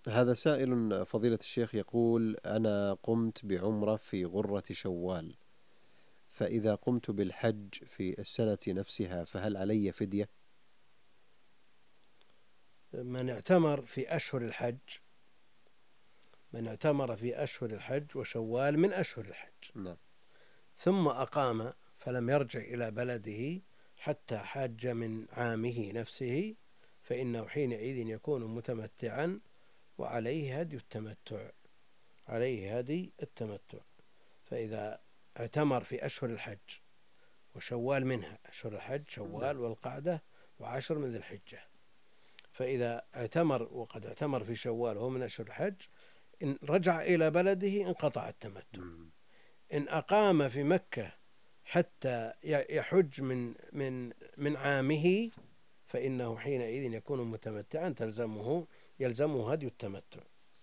هذا سائل فضيلة الشيخ يقول: أنا قمت بعمرة في غرة شوال، فإذا قمت بالحج في السنة نفسها فهل علي فدية؟ من اعتمر في أشهر الحج من اعتمر في أشهر الحج، وشوال من أشهر الحج، نعم. ثم أقام فلم يرجع إلى بلده حتى حاج من عامه نفسه، فإنه حينئذ يكون متمتعا، وعليه هدي التمتع. عليه هدي التمتع. فإذا اعتمر في أشهر الحج، وشوال منها، أشهر الحج نعم. شوال والقعدة وعشر من ذي الحجة، فإذا اعتمر وقد اعتمر في شوال وهو من أشهر الحج، إن رجع إلى بلده انقطع التمتع. مم. إن أقام في مكة حتى يحج من عامه، فإنه حينئذ يكون متمتعا، يلزمه هدي التمتع.